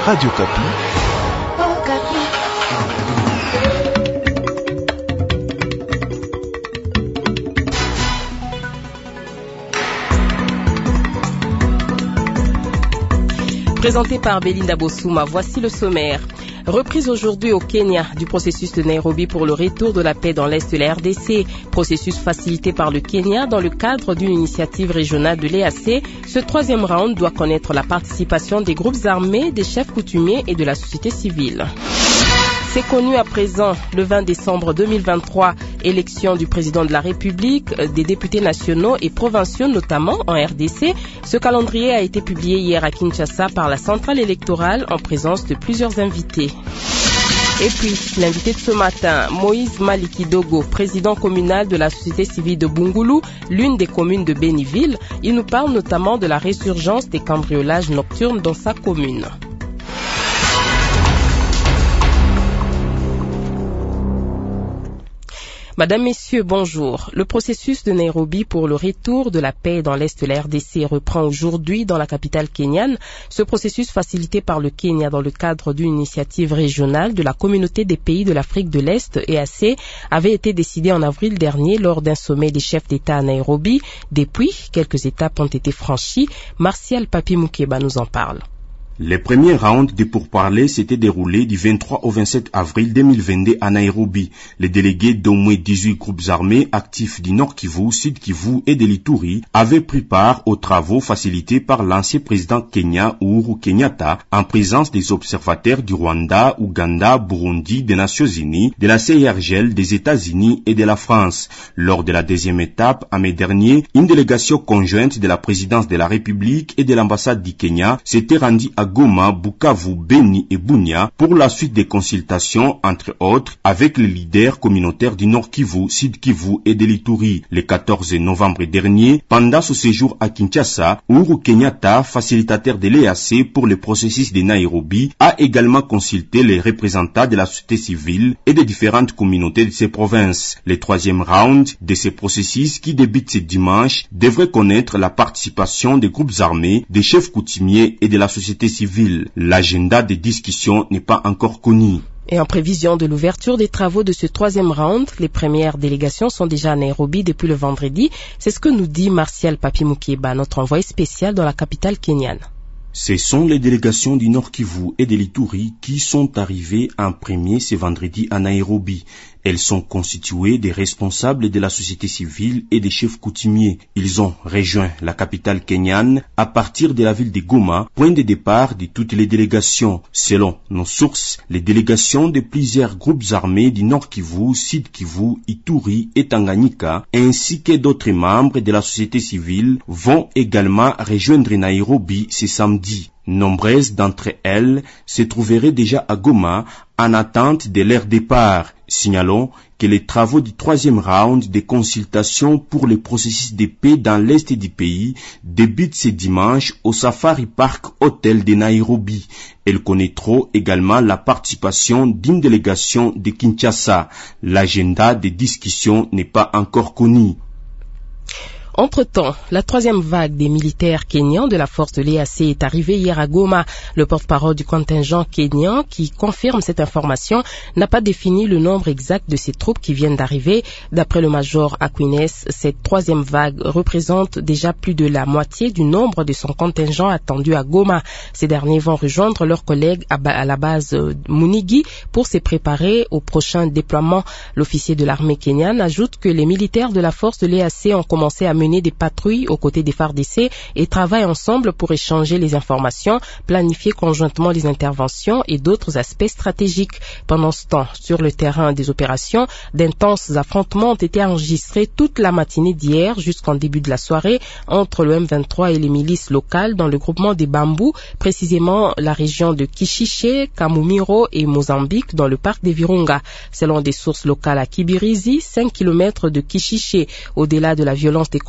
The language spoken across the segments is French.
Radio Kapi. Oh, Kapi. Présenté par Belinda Bossouma, voici le sommaire. Reprise aujourd'hui au Kenya du processus de Nairobi pour le retour de la paix dans l'Est de la RDC. Processus facilité par le Kenya dans le cadre d'une initiative régionale de l'EAC. Ce troisième round doit connaître la participation des groupes armés, des chefs coutumiers et de la société civile. C'est connu à présent, le 20 décembre 2023, élection du président de la République, des députés nationaux et provinciaux notamment en RDC. Ce calendrier a été publié hier à Kinshasa par la centrale électorale en présence de plusieurs invités. Et puis, l'invité de ce matin, Moïse Maliki Dogo, président communal de la société civile de Bungulu, l'une des communes de Béniville. Il nous parle notamment de la résurgence des cambriolages nocturnes dans sa commune. Madame, Messieurs, bonjour. Le processus de Nairobi pour le retour de la paix dans l'Est de la RDC reprend aujourd'hui dans la capitale kenyane. Ce processus facilité par le Kenya dans le cadre d'une initiative régionale de la communauté des pays de l'Afrique de l'Est, EAC, avait été décidé en avril dernier lors d'un sommet des chefs d'État à Nairobi. Depuis, quelques étapes ont été franchies. Martial Papi Moukeba nous en parle. Les premiers rounds des pourparlers s'étaient déroulés du 23 au 27 avril 2022 à Nairobi. Les délégués d'au moins 18 groupes armés actifs du Nord Kivu, Sud Kivu et de l'Ituri avaient pris part aux travaux facilités par l'ancien président Kenya Uhuru Kenyatta en présence des observateurs du Rwanda, Ouganda, Burundi, des Nations Unies, de la CIRGL, des États-Unis et de la France. Lors de la deuxième étape, en mai dernier, une délégation conjointe de la présidence de la République et de l'ambassade du Kenya s'était rendue à Goma, Bukavu, Beni et Bunia pour la suite des consultations, entre autres, avec les leaders communautaires du Nord Kivu, Sud Kivu et de l'Ituri. Le 14 novembre dernier, pendant ce séjour à Kinshasa, Uhuru Kenyatta, facilitateur de l'EAC pour le processus de Nairobi, a également consulté les représentants de la société civile et des différentes communautés de ces provinces. Le troisième round de ce processus, qui débute ce dimanche, devrait connaître la participation des groupes armés, des chefs coutumiers et de la société civile. L'agenda des discussions n'est pas encore connu. Et en prévision de l'ouverture des travaux de ce troisième round, les premières délégations sont déjà à Nairobi depuis le vendredi. C'est ce que nous dit Martial Papi Moukeba, notre envoyé spécial dans la capitale kenyane. Ce sont les délégations du Nord Kivu et de l'Ituri qui sont arrivées en premier ce vendredi à Nairobi. Elles sont constituées des responsables de la société civile et des chefs coutumiers. Ils ont rejoint la capitale kenyane à partir de la ville de Goma, point de départ de toutes les délégations. Selon nos sources, les délégations de plusieurs groupes armés du Nord Kivu, Sud Kivu, Ituri et Tanganyika, ainsi que d'autres membres de la société civile, vont également rejoindre Nairobi ce samedi. Nombreuses d'entre elles se trouveraient déjà à Goma en attente de leur départ. Signalons que les travaux du troisième round des consultations pour le processus de paix dans l'est du pays débutent ce dimanche au Safari Park Hotel de Nairobi. Elles connaîtront également la participation d'une délégation de Kinshasa. L'agenda des discussions n'est pas encore connu. Entre-temps, la troisième vague des militaires kenyans de la force de l'EAC est arrivée hier à Goma. Le porte-parole du contingent kenyan, qui confirme cette information, n'a pas défini le nombre exact de ces troupes qui viennent d'arriver. D'après le major Aquiles, cette troisième vague représente déjà plus de la moitié du nombre de son contingent attendu à Goma. Ces derniers vont rejoindre leurs collègues à la base Munigi pour se préparer au prochain déploiement. L'officier de l'armée kenyane ajoute que les militaires de la force de l'EAC ont commencé à mener des patrouilles aux côtés des FARDC et travaillent ensemble pour échanger les informations, planifier conjointement les interventions et d'autres aspects stratégiques. Pendant ce temps, sur le terrain des opérations, d'intenses affrontements ont été enregistrés toute la matinée d'hier jusqu'en début de la soirée entre le M23 et les milices locales dans le groupement des Bambous, précisément la région de Kishiche, Kamumiro et Mozambique dans le parc des Virunga. Selon des sources locales à Kibirizi, 5 km de Kishiche, au-delà de la violence des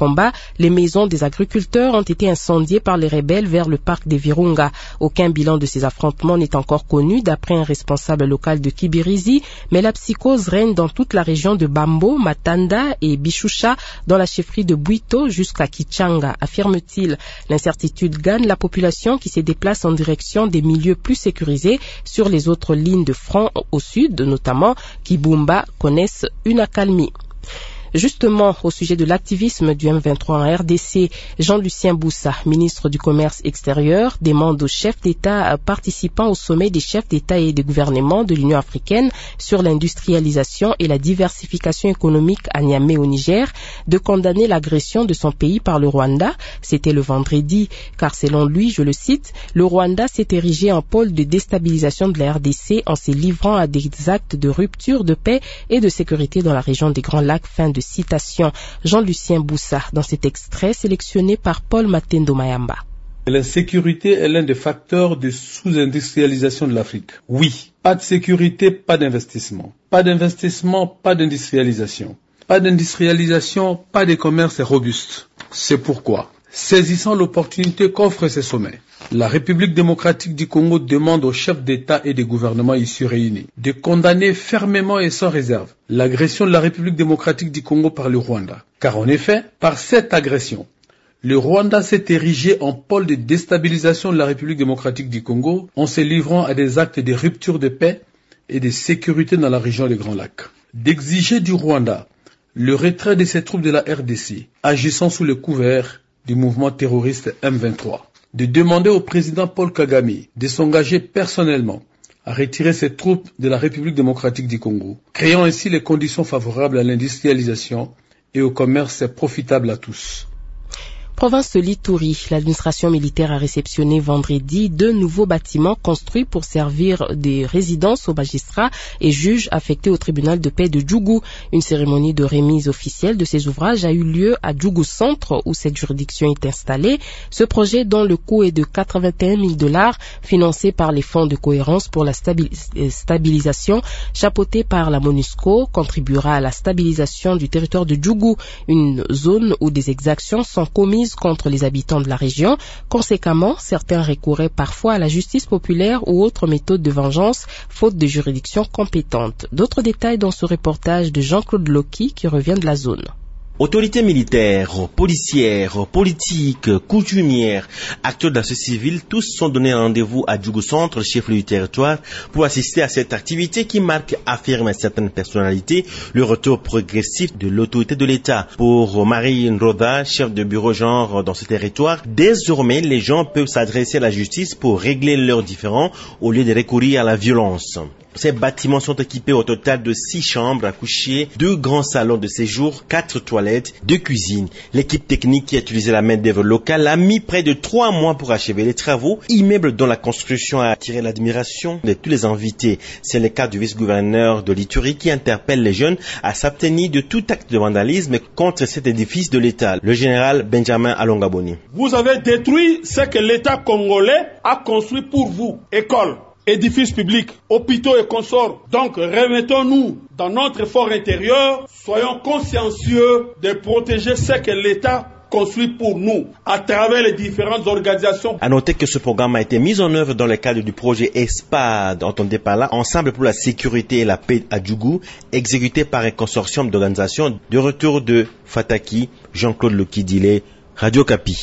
combat, les maisons des agriculteurs ont été incendiées par les rebelles vers le parc des Virunga. Aucun bilan de ces affrontements n'est encore connu d'après un responsable local de Kibirizi, mais la psychose règne dans toute la région de Bambo, Matanda et Bishusha, dans la chefferie de Bwito jusqu'à Kichanga, affirme-t-il. L'incertitude gagne la population qui se déplace en direction des milieux plus sécurisés sur les autres lignes de front au sud, notamment Kibumba, connaissent une accalmie. Justement, au sujet de l'activisme du M23 en RDC, Jean-Lucien Boussa, ministre du Commerce extérieur, demande aux chefs d'État participant au sommet des chefs d'État et de gouvernement de l'Union africaine sur l'industrialisation et la diversification économique à Niamey au Niger de condamner l'agression de son pays par le Rwanda. C'était le vendredi, car selon lui, je le cite, le Rwanda s'est érigé en pôle de déstabilisation de la RDC en se livrant à des actes de rupture de paix et de sécurité dans la région des Grands Lacs. Fin de citation. Jean-Lucien Boussa, dans cet extrait sélectionné par Paul Matendo Mayamba. L'insécurité est l'un des facteurs de sous-industrialisation de l'Afrique. Oui, pas de sécurité, pas d'investissement. Pas d'investissement, pas d'industrialisation. Pas d'industrialisation, pas de commerce robuste. C'est pourquoi, saisissant l'opportunité qu'offre ces sommets, la République démocratique du Congo demande aux chefs d'État et des gouvernements ici réunis de condamner fermement et sans réserve l'agression de la République démocratique du Congo par le Rwanda. Car en effet, par cette agression, le Rwanda s'est érigé en pôle de déstabilisation de la République démocratique du Congo en se livrant à des actes de rupture de paix et de sécurité dans la région des Grands Lacs. D'exiger du Rwanda le retrait de ses troupes de la RDC, agissant sous le couvert du mouvement terroriste M23. De demander au président Paul Kagame de s'engager personnellement à retirer ses troupes de la République démocratique du Congo, créant ainsi les conditions favorables à l'industrialisation et au commerce profitable à tous. Province de l'Ituri, l'administration militaire a réceptionné vendredi 2 nouveaux bâtiments construits pour servir de résidence aux magistrats et juges affectés au tribunal de paix de Djougou. Une cérémonie de remise officielle de ces ouvrages a eu lieu à Djougou Centre où cette juridiction est installée. Ce projet, dont le coût est de $81 000, financé par les fonds de cohérence pour la stabilisation, chapeauté par la MONUSCO, contribuera à la stabilisation du territoire de Djougou, une zone où des exactions sont commises contre les habitants de la région. Conséquemment, certains recouraient parfois à la justice populaire ou autres méthodes de vengeance, faute de juridiction compétente. D'autres détails dans ce reportage de Jean-Claude Loki qui revient de la zone. Autorités militaires, policières, politiques, coutumières, acteurs de la société civile, tous sont donnés rendez-vous à Djougou Centre, chef-lieu du territoire, pour assister à cette activité qui marque, affirme certaines personnalités, le retour progressif de l'autorité de l'État. Pour Marie Nroda, chef de bureau genre dans ce territoire, désormais les gens peuvent s'adresser à la justice pour régler leurs différends au lieu de recourir à la violence. Ces bâtiments sont équipés au total de 6 chambres à coucher, 2 grands salons de séjour, 4 toilettes, 2 cuisines. L'équipe technique qui a utilisé la main-d'œuvre locale a mis près de 3 mois pour achever les travaux. Immeuble dont la construction a attiré l'admiration de tous les invités. C'est le cas du vice-gouverneur de l'Ituri qui interpelle les jeunes à s'abstenir de tout acte de vandalisme contre cet édifice de l'État. Le général Benjamin Alongaboni. Vous avez détruit ce que l'État congolais a construit pour vous. Écoles, édifices publics, hôpitaux et consorts. Donc, remettons-nous dans notre fort intérieur, soyons consciencieux de protéger ce que l'État construit pour nous à travers les différentes organisations. À noter que ce programme a été mis en œuvre dans le cadre du projet ESPAD, entendez par là, Ensemble pour la sécurité et la paix à Djougou, exécuté par un consortium d'organisations. De retour de Fataki, Jean-Claude Lokidile, Radio Kapi.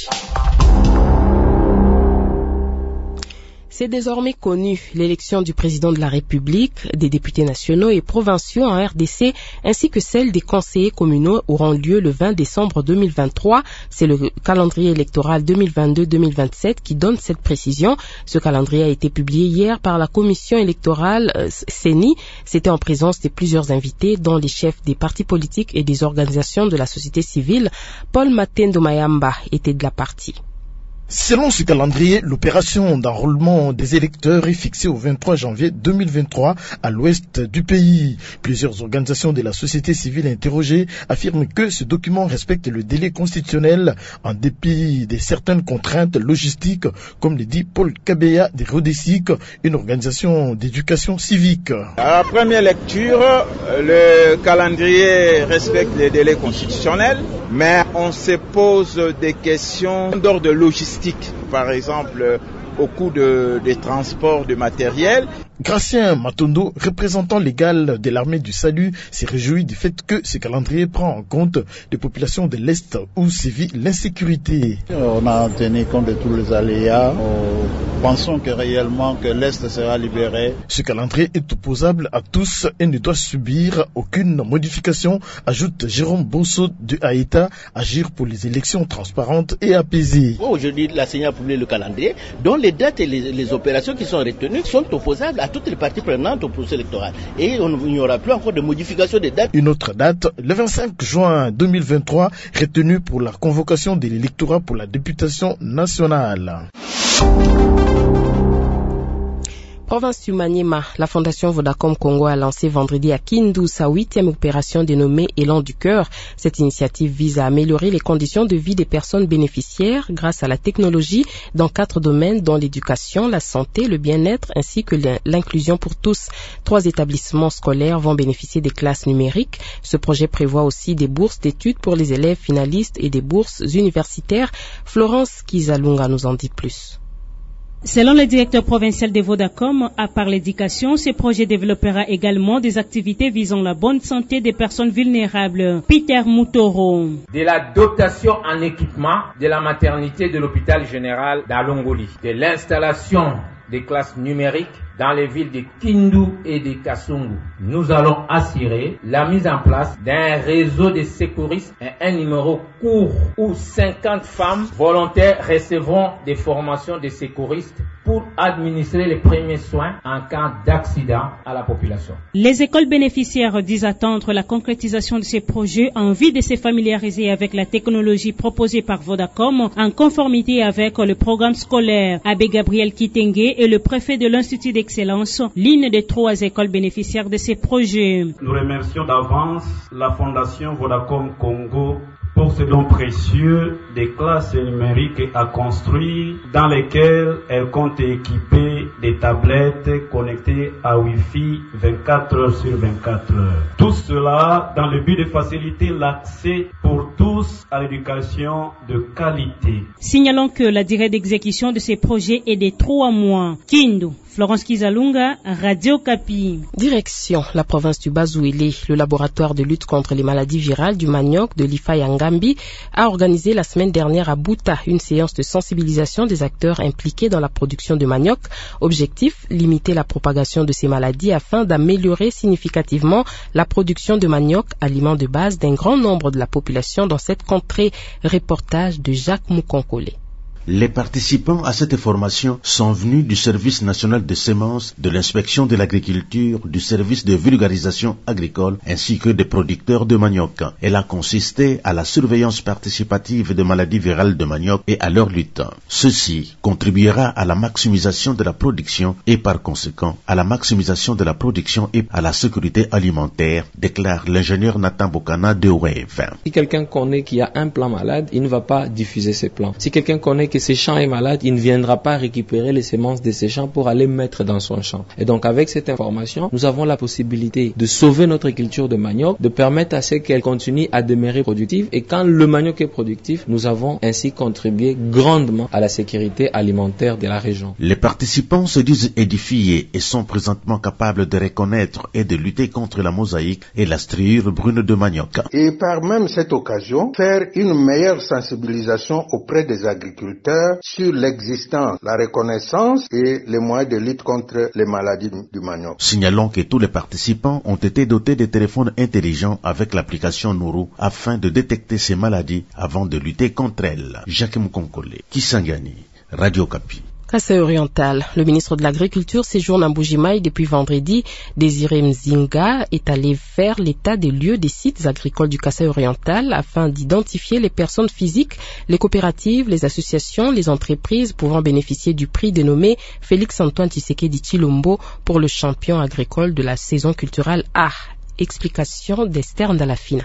C'est désormais connu. L'élection du président de la République, des députés nationaux et provinciaux en RDC, ainsi que celle des conseillers communaux auront lieu le 20 décembre 2023. C'est le calendrier électoral 2022-2027 qui donne cette précision. Ce calendrier a été publié hier par la commission électorale CENI. C'était en présence de plusieurs invités, dont les chefs des partis politiques et des organisations de la société civile. Paul Matendo Mayamba était de la partie. Selon ce calendrier, l'opération d'enrôlement des électeurs est fixée au 23 janvier 2023 à l'ouest du pays. Plusieurs organisations de la société civile interrogées affirment que ce document respecte le délai constitutionnel en dépit de certaines contraintes logistiques, comme le dit Paul Kabeya de Rodesic, une organisation d'éducation civique. À la première lecture, le calendrier respecte les délais constitutionnels. mais on se pose des questions d'ordre logistique, par exemple au coût des transports de matériel. Gracien Matondo, représentant légal de l'armée du salut, s'est réjoui du fait que ce calendrier prend en compte les populations de l'Est où sévit l'insécurité. On a tenu compte de tous les aléas. Pensons que réellement que l'Est sera libéré. Ce calendrier est opposable à tous et ne doit subir aucune modification, ajoute Jérôme Bosso de Haïta, agir pour les élections transparentes et apaisées. Aujourd'hui, la CENI a publié le calendrier dont les dates et les opérations qui sont retenues sont opposables à toutes les parties prenantes au processus électoral. Et il n'y aura plus encore de modification des dates. Une autre date, le 25 juin 2023, retenue pour la convocation de l'électorat pour la députation nationale. Province du Maniema, la Fondation Vodacom Congo a lancé vendredi à Kindu sa 8e opération dénommée Élan du cœur. Cette initiative vise à améliorer les conditions de vie des personnes bénéficiaires grâce à la technologie dans 4 domaines dont l'éducation, la santé, le bien-être ainsi que l'inclusion pour tous. 3 établissements scolaires vont bénéficier des classes numériques. Ce projet prévoit aussi des bourses d'études pour les élèves finalistes et des bourses universitaires. Florence Kizalunga nous en dit plus. Selon le directeur provincial de Vodacom, à part l'éducation, ce projet développera également des activités visant la bonne santé des personnes vulnérables. Peter Moutoro. De la dotation en équipement de la maternité de l'hôpital général d'Alongoli, de l'installation des classes numériques dans les villes de Kindu et de Kasungu. Nous allons assurer la mise en place d'un réseau de secouristes et un numéro court où 50 femmes volontaires recevront des formations de secouristes pour administrer les premiers soins en cas d'accident à la population. Les écoles bénéficiaires disent attendre la concrétisation de ces projets en vue de se familiariser avec la technologie proposée par Vodacom en conformité avec le programme scolaire. Abbé Gabriel Kitenge est le préfet de l'Institut d'Excellence, l'une des 3 écoles bénéficiaires de ces projets. Nous remercions d'avance la Fondation Vodacom Congo pour ce don précieux des classes numériques à construire dans lesquelles elle compte équiper des tablettes connectées à Wi-Fi 24 heures sur 24 heures. Tout cela dans le but de faciliter l'accès pour tous à l'éducation de qualité. Signalons que la durée d'exécution de ces projets est de 3 mois. Kindu, Florence Kizalunga, Radio Kapi. Direction la province du Bazouélé, le laboratoire de lutte contre les maladies virales du manioc de l'IFA Yangambi a organisé la semaine dernière à Bouta une séance de sensibilisation des acteurs impliqués dans la production de manioc. Objectif, limiter la propagation de ces maladies afin d'améliorer significativement la production de manioc, aliment de base d'un grand nombre de la population dans cette contrée. Reportage de Jacques Moukonkole. Les participants à cette formation sont venus du Service national de semences, de l'inspection de l'agriculture, du service de vulgarisation agricole ainsi que des producteurs de manioc. Elle a consisté à la surveillance participative des maladies virales de manioc et à leur lutte. Ceci contribuera à la maximisation de la production et par conséquent à la maximisation de la production et à la sécurité alimentaire, déclare l'ingénieur Nathan Bokana de WAVE. Si quelqu'un connaît qu'il y a un plant malade, il ne va pas diffuser ces plants. Si quelqu'un connaît que ce champ est malade, il ne viendra pas récupérer les semences de ces champs pour aller mettre dans son champ. Et donc avec cette information, nous avons la possibilité de sauver notre culture de manioc, de permettre à ce qu'elle continue à demeurer productive. Et quand le manioc est productif, nous avons ainsi contribué grandement à la sécurité alimentaire de la région. Les participants se disent édifiés et sont présentement capables de reconnaître et de lutter contre la mosaïque et la striure brune de manioc. Et par même cette occasion, faire une meilleure sensibilisation auprès des agriculteurs sur l'existence, la reconnaissance et les moyens de lutte contre les maladies du manioc. Signalons que tous les participants ont été dotés de téléphones intelligents avec l'application Nourou afin de détecter ces maladies avant de lutter contre elles. Jacques Moukonkole, Kisangani, Radio Kapi. Kasaï oriental, le ministre de l'Agriculture séjourne à Mbujimaï depuis vendredi. Désiré Mzinga est allé faire l'état des lieux des sites agricoles du Kasaï oriental afin d'identifier les personnes physiques, les coopératives, les associations, les entreprises pouvant bénéficier du prix dénommé Félix-Antoine Tshisekedi Tshilombo pour le champion agricole de la saison culturelle A. Explication d'Esther Ndalafina.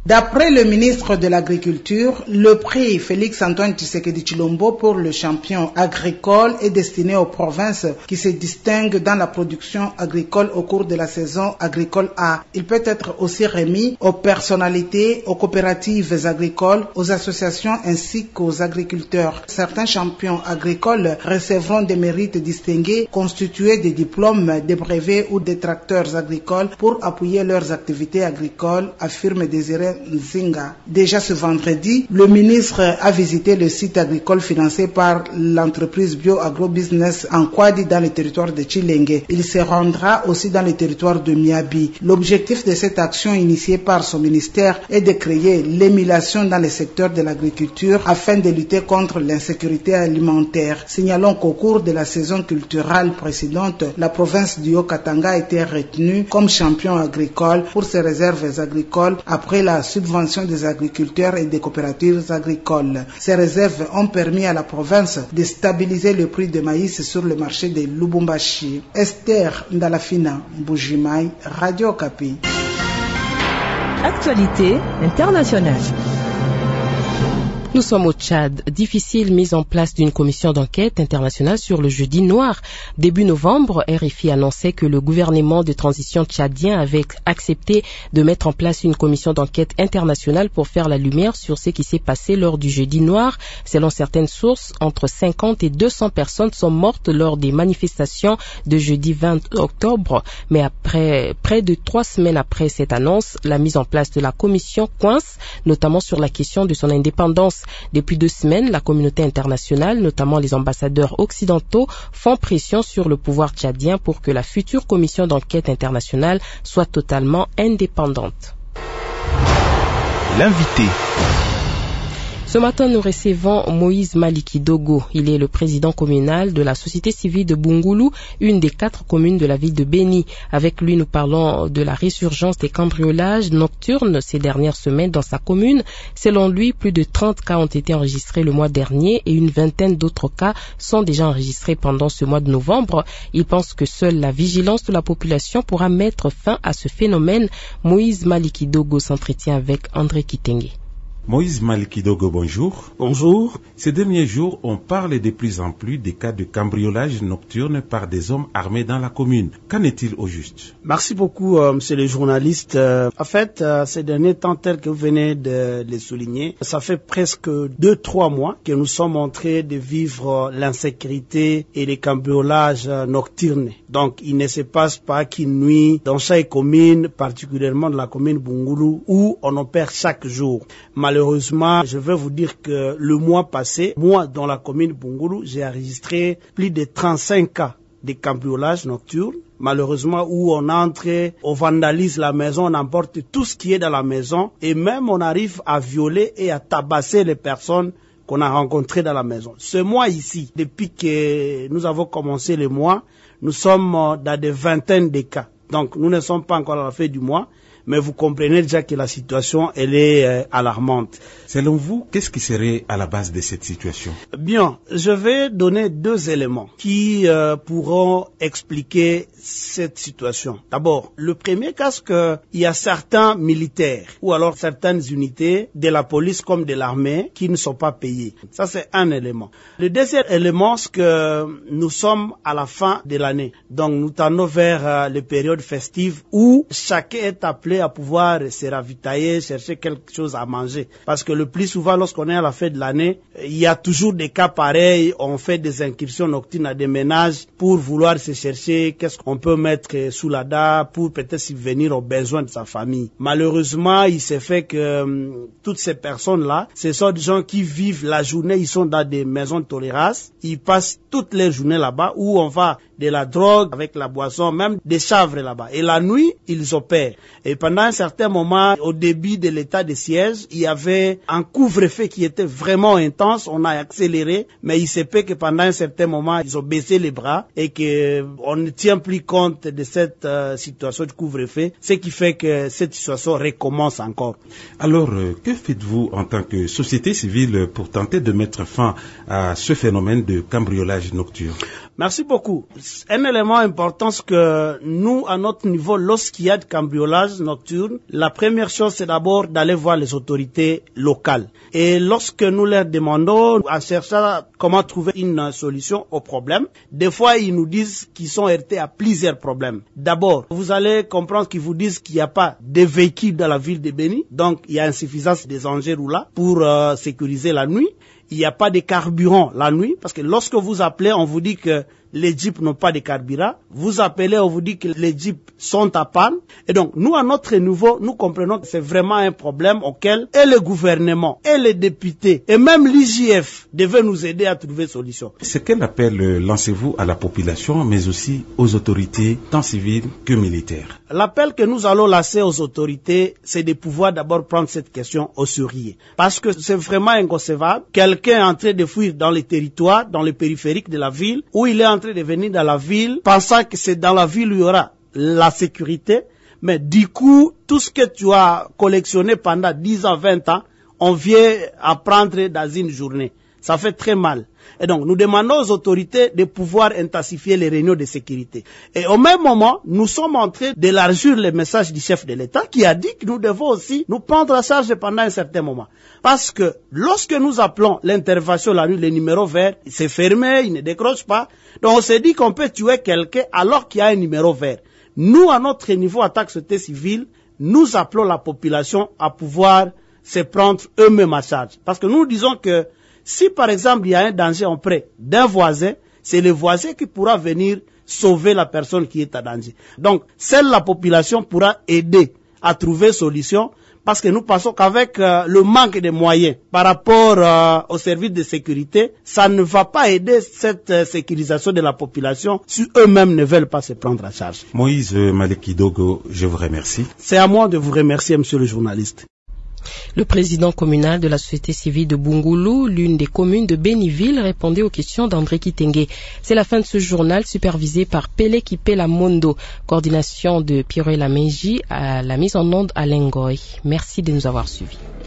D'après le ministre de l'Agriculture, le prix Félix-Antoine Tshisekedi Tshilombo pour le champion agricole est destiné aux provinces qui se distinguent dans la production agricole au cours de la saison agricole A. Il peut être aussi remis aux personnalités, aux coopératives agricoles, aux associations ainsi qu'aux agriculteurs. Certains champions agricoles recevront des mérites distingués constitués de diplômes, de brevets ou de tracteurs agricoles pour appuyer leurs activités agricoles, affirme Désiré Nzinga. Déjà ce vendredi, le ministre a visité le site agricole financé par l'entreprise Bio Agrobusiness en Kwadi dans le territoire de Chilenge. Il se rendra aussi dans le territoire de Miabi. L'objectif de cette action initiée par son ministère est de créer l'émulation dans le secteur de l'agriculture afin de lutter contre l'insécurité alimentaire. Signalons qu'au cours de la saison culturelle précédente, la province du Haut-Katanga a été retenue comme champion agricole pour ses réserves agricoles après la subvention des agriculteurs et des coopératives agricoles. Ces réserves ont permis à la province de stabiliser le prix de maïs sur le marché de Lubumbashi. Esther Ndalafina, Mbujimai, Radio Okapi. Actualité internationale. Nous sommes au Tchad. Difficile mise en place d'une commission d'enquête internationale sur le jeudi noir. Début novembre, RFI annonçait que le gouvernement de transition tchadien avait accepté de mettre en place une commission d'enquête internationale pour faire la lumière sur ce qui s'est passé lors du jeudi noir. Selon certaines sources, entre 50 et 200 personnes sont mortes lors des manifestations de jeudi 20 octobre. Mais après, près de 3 semaines après cette annonce, la mise en place de la commission coince, notamment sur la question de son indépendance. Depuis 2 semaines, la communauté internationale, notamment les ambassadeurs occidentaux, font pression sur le pouvoir tchadien pour que la future commission d'enquête internationale soit totalement indépendante. L'invité. Ce matin, nous recevons Moïse Maliki Dogo. Il est le président communal de la société civile de Bungulu, une des 4 communes de la ville de Béni. Avec lui, nous parlons de la résurgence des cambriolages nocturnes ces dernières semaines dans sa commune. Selon lui, plus de 30 cas ont été enregistrés le mois dernier et une vingtaine d'autres cas sont déjà enregistrés pendant ce mois de novembre. Il pense que seule la vigilance de la population pourra mettre fin à ce phénomène. Moïse Maliki Dogo s'entretient avec André Kitenge. Moïse Maliki Dogo, bonjour. Bonjour. Ces derniers jours, on parle de plus en plus des cas de cambriolage nocturne par des hommes armés dans la commune. Qu'en est-il au juste? Merci beaucoup, monsieur le journaliste. En fait, ces derniers temps, tels que vous venez de les souligner, ça fait presque 2-3 mois que nous sommes en train de vivre l'insécurité et les cambriolages nocturnes. Donc, il ne se passe pas qu'une nuit dans chaque commune, particulièrement dans la commune Bungulu, où on opère chaque jour. Malheureusement, je vais vous dire que le mois passé, moi, dans la commune Bungulu, j'ai enregistré plus de 35 cas de cambriolage nocturne. Malheureusement, où on entre, on vandalise la maison, on emporte tout ce qui est dans la maison et même on arrive à violer et à tabasser les personnes qu'on a rencontrées dans la maison. Ce mois ici, depuis que nous avons commencé le mois, nous sommes dans des vingtaines de cas. Donc, nous ne sommes pas encore à la fin du mois. Mais vous comprenez déjà que la situation, elle est alarmante. Selon vous, qu'est-ce qui serait à la base de cette situation? Bien, je vais donner 2 éléments qui pourront expliquer cette situation. D'abord, le premier cas, c'est qu'il y a certains militaires ou alors certaines unités de la police comme de l'armée qui ne sont pas payés. Ça, c'est un élément. Le deuxième élément, c'est que nous sommes à la fin de l'année. Donc, nous tendons vers les périodes festives où chacun est appelé à pouvoir se ravitailler, chercher quelque chose à manger. Parce que le plus souvent, lorsqu'on est à la fin de l'année, il y a toujours des cas pareils. On fait des incursions nocturnes à des ménages pour vouloir se chercher qu'est-ce qu'on peut mettre sous la dalle pour peut-être subvenir aux besoins de sa famille. Malheureusement, il s'est fait que toutes ces personnes-là, ce sont des gens qui vivent la journée, ils sont dans des maisons de tolérance, ils passent toutes les journées là-bas où on va de la drogue avec la boisson, même des chanvres là-bas. Et la nuit, ils opèrent. Et pendant un certain moment, au début de l'état de siège, il y avait un couvre-feu qui était vraiment intense. On a accéléré, mais il se peut que pendant un certain moment, ils ont baissé les bras et que on ne tient plus compte de cette situation de couvre-feu, ce qui fait que cette situation recommence encore. Alors, que faites-vous en tant que société civile pour tenter de mettre fin à ce phénomène de cambriolage nocturne? Merci beaucoup. Un élément important, c'est que nous, à notre niveau, lorsqu'il y a de cambriolage nocturne, la première chose, c'est d'abord d'aller voir les autorités locales. Et lorsque nous leur demandons, en cherchant comment trouver une solution au problème, des fois, ils nous disent qu'ils sont heurtés à plusieurs problèmes. D'abord, vous allez comprendre qu'ils vous disent qu'il n'y a pas de véhicules dans la ville de Beni, donc il y a insuffisance des engins roulants pour sécuriser la nuit. Il n'y a pas de carburant la nuit, parce que lorsque vous appelez, on vous dit que les jeeps n'ont pas de carburant. Vous appelez, on vous dit que les jeeps sont à panne. Et donc, nous, à notre niveau, nous comprenons que c'est vraiment un problème auquel et le gouvernement, et les députés, et même l'IGF devaient nous aider à trouver solution. C'est quel appel lancez-vous à la population, mais aussi aux autorités, tant civiles que militaires? L'appel que nous allons lancer aux autorités, c'est de pouvoir d'abord prendre cette question au sérieux. Parce que c'est vraiment inconcevable. Quelqu'un est en train de fuir dans les territoires, dans les périphériques de la ville, où il est en train de venir dans la ville, pensant que c'est dans la ville où il y aura la sécurité, mais du coup, tout ce que tu as collectionné pendant 10 ans, 20 ans, on vient à prendre dans une journée. Ça fait très mal. Et donc, nous demandons aux autorités de pouvoir intensifier les réunions de sécurité. Et au même moment, nous sommes en train d'élargir le message du chef de l'État qui a dit que nous devons aussi nous prendre en charge pendant un certain moment. Parce que lorsque nous appelons l'intervention la nuit, le numéro vert, c'est fermé, il ne décroche pas. Donc, on s'est dit qu'on peut tuer quelqu'un alors qu'il y a un numéro vert. Nous, à notre niveau, en tant que société civile, nous appelons la population à pouvoir se prendre eux-mêmes en charge. Parce que nous disons que si, par exemple, il y a un danger auprès d'un voisin, c'est le voisin qui pourra venir sauver la personne qui est en danger. Donc, seule la population pourra aider à trouver solution, parce que nous pensons qu'avec le manque de moyens par rapport aux services de sécurité, ça ne va pas aider cette sécurisation de la population si eux-mêmes ne veulent pas se prendre en charge. Moïse Malekidogo, je vous remercie. C'est à moi de vous remercier, monsieur le journaliste. Le président communal de la société civile de Bungulu, l'une des communes de Béniville, répondait aux questions d'André Kitenge. C'est la fin de ce journal supervisé par Pele Kipela Mondo, coordination de Pierre Lameji, à la mise en onde à Lengoy. Merci de nous avoir suivis.